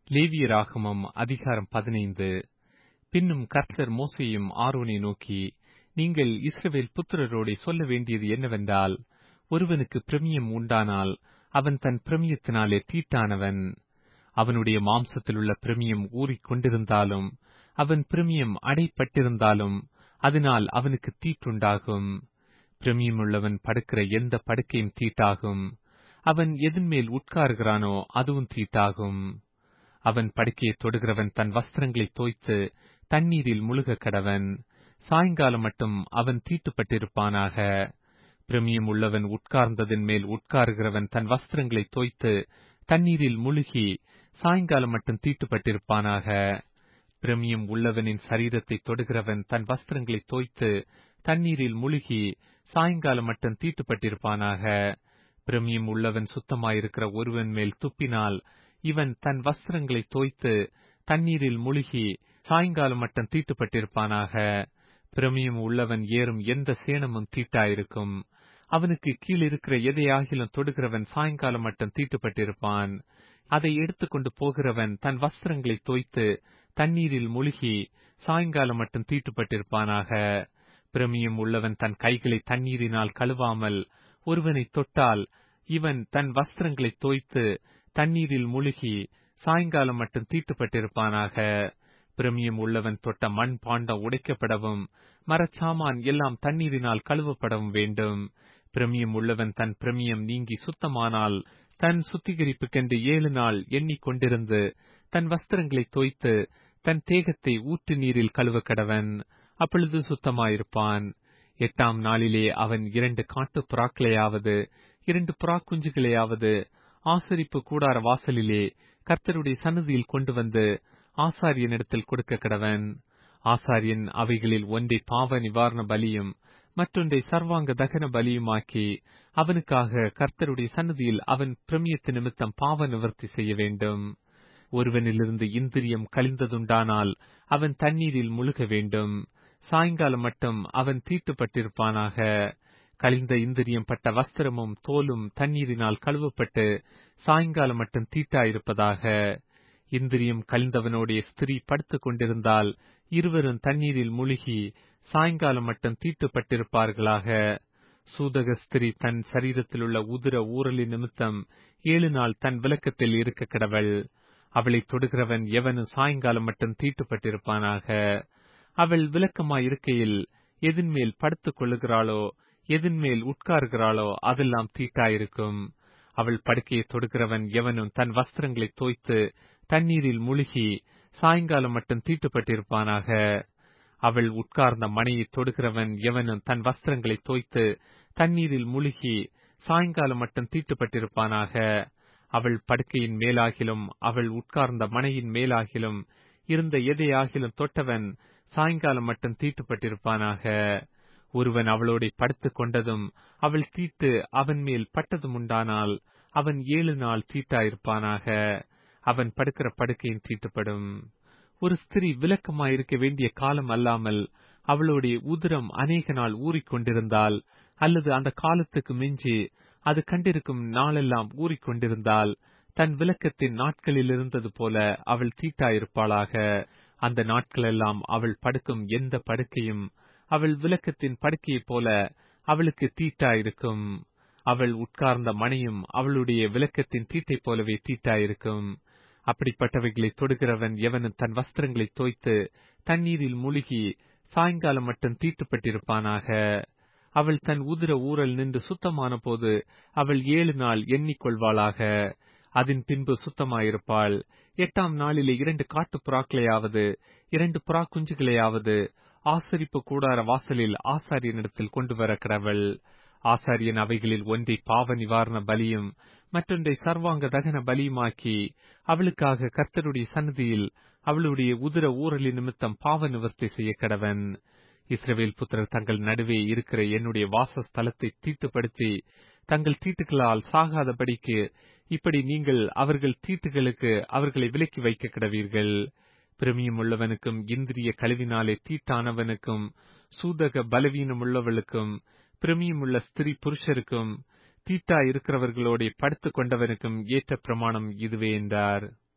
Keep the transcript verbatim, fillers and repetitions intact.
லேவியராகமம் அதிகாரம் பதினைந்து. பின்னும் கர்த்தர் மோசேயையும் ஆரோனை நோக்கி, நீங்கள் இஸ்ரவேல் புத்திரரோடே சொல்ல வேண்டியது என்னவென்றால், ஒருவனுக்கு பிரமியம் உண்டானால் அவன் தன் பிரமியத்தினாலே தீட்டானவன். அவனுடைய மாம்சத்திலுள்ள பிரமியம் ஊறிக்கொண்டிருந்தாலும் அவன் பிரமியம் அடைப்பட்டிருந்தாலும் அதனால் அவனுக்கு தீட்டுண்டாகும். பிரமியமுள்ளவன் படுக்கிற எந்த படுக்கையும் தீட்டாகும். அவன் எதன்மேல் உட்காருகிறானோ அதுவும் தீட்டாகும். அவன் படுக்கையை தொடுகிறவன் தன் வஸ்திரங்களை தோய்த்து தண்ணீரில் முழுக கடவன். சாயங்காலம் மட்டும் அவன் தீட்டுப்பட்டிருப்பானாக. பிரமியம் உள்ளவன் உட்கார்ந்ததன் மேல் உட்காருகிறவன் தன் வஸ்திரங்களை தோய்த்து தண்ணீரில் முழுகி சாயங்காலம் மட்டும் தீட்டுப்பட்டிருப்பானாக. பிரமியம் உள்ளவனின் சரீரத்தை தொடுகிறவன் தன் வஸ்திரங்களை தோய்த்து தண்ணீரில் முழுகி சாயங்காலம் மட்டும் தீட்டுப்பட்டிருப்பானாக. பிரமியம் உள்ளவன் சுத்தமாயிருக்கிற ஒருவன் மேல் துப்பினால் இவன் தன் வஸ்திரங்களை தோய்த்து தண்ணீரில் முழுகி சாயங்காலம் மட்டும் தீட்டுப்பட்டிருப்பானாக. பிரமியம் உள்ளவன் ஏறும் எந்த சேணமும் தீட்டாயிருக்கும். அவனுக்கு கீழிருக்கிற எதையாகிலும் தொடுகிறவன் சாயங்காலம் மட்டும் தீட்டுப்பட்டிருப்பான். அதை எடுத்துக்கொண்டு போகிறவன் தன் வஸ்திரங்களை தோய்த்து தண்ணீரில் முழுகி சாயங்காலம் மட்டும் தீட்டுப்பட்டிருப்பானாக. பிரமியம் உள்ளவன் தன் கைகளை தண்ணீரினால் கழுவாமல் ஒருவனை தொட்டால் இவன் தன் வஸ்திரங்களை தோய்த்து தண்ணீரில் முழுகி சாயங்காலம் மட்டும் தீட்டுப்பட்டிருப்பானாக. பிரமியம் உள்ளவன் தொட்ட மண் பாண்டம் உடைக்கப்படவும் மரச்சாமான் எல்லாம் தண்ணீரினால் கழுவப்படவும் வேண்டும். பிரமியம் உள்ளவன் தன் பிரமியம் நீங்கி சுத்தமானால் தன் சுத்திகரிப்புக்கென்று ஏழு நாள் எண்ணிக்கொண்டிருந்து தன் வஸ்திரங்களை தோய்த்து தன் தேகத்தை ஊற்று நீரில் கழுவ கடவன். அப்பொழுது சுத்தமாயிருப்பான். எட்டாம் நாளிலே அவன் இரண்டு காட்டு புறாக்களையாவது இரண்டு புறா குஞ்சுகளையாவது ஆசரிப்பு கூடார வாசலிலே கர்த்தருடைய சந்நிதியில் கொண்டு வந்து ஆசாரியனிடத்தில் கொடுக்க கடவன். ஆசாரியன் அவைகளில் ஒன்றை பாவ நிவாரண பலியும் மற்றொன்றை சர்வாங்க தகன பலியுமாக்கி அவனுக்காக கர்த்தருடைய சந்நிதியில் அவன் பிரமியத்து நிமித்தம் பாவ நிவர்த்தி செய்ய வேண்டும். ஒருவனிலிருந்து இந்திரியம் கழிந்ததுண்டானால் அவன் தண்ணீரில் முழுக வேண்டும். சாயங்காலம் மட்டும் அவன் தீட்டுப்பட்டிருப்பானாக. கழிந்த இந்திரியம் பட்ட வஸ்திரமும் தோலும் தண்ணீரினால் கழுவப்பட்டு சாயங்காலம் மட்டும் தீட்டாயிருப்பதாக. இந்திரியம் கழிந்தவனுடைய ஸ்திரீ படுத்துக் கொண்டிருந்தால் இருவரும் தண்ணீரில் முழுகி சாயங்காலம் மட்டும் தீட்டுப்பட்டிருப்பார்களாக. சூதக ஸ்திரீ தன் சரீரத்தில் உள்ள உதிர ஊரலின் நிமித்தம் ஏழு நாள் தன் விலக்கத்தில் இருக்க கடவள். அவளை தொடுகிறவன் எவனும் சாயங்காலம் மட்டும் தீட்டுப்பட்டிருப்பானாக. அவள் விலக்கமாய் இருக்கையில் எதின்மேல் படுத்துக் கொள்ளுகிறாளோ எதின்மேல் உட்காருகிறாளோ அதெல்லாம் தீட்டாயிருக்கும். அவள் படுக்கையை தொடுகிறவன் எவனும் தன் வஸ்திரங்களை தோய்த்து தண்ணீரில் முழுகி சாயங்காலம் மட்டும் தீட்டுப்பட்டிருப்பானாக. அவள் உட்கார்ந்த மனையை தொடுகிறவன் எவனும் தன் வஸ்திரங்களை தோய்த்து தண்ணீரில் முழுகி சாயங்காலம் மட்டும் தீட்டுப்பட்டிருப்பானாக. அவள் படுக்கையின் மேலாகிலும் அவள் உட்கார்ந்த மனையின் மேலாகிலும் இருந்த எதையாகிலும் தொட்டவன் சாயங்காலம் மட்டும் தீட்டுப்பட்டிருப்பானாக. ஒருவன் அவளோட படுத்துக் கொண்டதும் அவள் தீட்டு அவன் மேல் பட்டதும் உண்டானால் அவன் ஏழு நாள் தீட்டாயிருப்பானாக. அவன் படுக்கிற படுக்கையின் தீட்டுப்படும். ஒரு ஸ்திரீ விலக்கமாயிருக்க வேண்டிய காலம் அல்லாமல் அவளுடைய உதிரம் அநேக நாள் ஊறிக்கொண்டிருந்தால் அல்லது அந்த காலத்துக்கு மிஞ்சி அது கண்டிருக்கும் நாளெல்லாம் ஊறிக்கொண்டிருந்தால் தன் விலக்கத்தின் நாட்களில் இருந்தது போல அவள் தீட்டாயிருப்பாளாக. அந்த நாட்களெல்லாம் அவள் படுக்கும் எந்த படுக்கையும் அவள் விலக்கத்தின் படுக்கையைப் போல அவளுக்கு தீட்டாயிருக்கும். அவள் உட்கார்ந்த மனையும் அவளுடைய விலக்கத்தின் தீட்டைப் போலவே தீட்டாயிருக்கும். அப்படிப்பட்டவைகளை தொடுகிறவன் எவனும் தன் வஸ்திரங்களை தோய்த்து தண்ணீரில் முழுகி சாயங்காலம் மட்டும் தீட்டுப்பட்டிருப்பானாக. அவள் தன் உதிர ஊரல் நின்று சுத்தமான போது அவள் ஏழு நாள் எண்ணிக்கொள்வாளாக. அதன் பின்பு சுத்தமாயிருப்பாள். எட்டாம் நாளிலே இரண்டு காட்டு புறாக்களையாவது இரண்டு புறா குஞ்சுகளையாவது ஆசரிப்பு கூடார வாசலில் ஆசாரியனிடத்தில் கொண்டு வர கடவள். ஆசாரியன் அவைகளில் ஒன்றை பாவ நிவாரண பலியும் மற்றொன்றை சர்வாங்க தகன பலியுமாக்கி அவளுக்காக கர்த்தருடைய சந்நிதியில் அவளுடைய உதிர ஊரலின் நிமித்தம் பாவ நிவர்த்தி செய்ய கடவன். இஸ்ரவேல் புத்திரர் தங்கள் நடுவே இருக்கிற என்னுடைய வாசஸ்தலத்தை தீட்டுப்படுத்தி தங்கள் தீட்டுகளால் சாகாதபடிக்கு இப்படி நீங்கள் அவர்கள் தீட்டுகளுக்கு அவர்களை விலக்கி வைக்க கடவீர்கள். பிரமியம் உள்ளவனுக்கும் இந்திரிய கழிவினாலே தீட்டானவனுக்கும் சூதக பலவீனம் உள்ளவளுக்கும் பிரமியம் உள்ள ஸ்திரீ புருஷருக்கும் தீட்டா இருக்கிறவர்களோட படுத்துக் கொண்டவனுக்கும் ஏற்ற பிரமாணம் இதுவே என்றார்.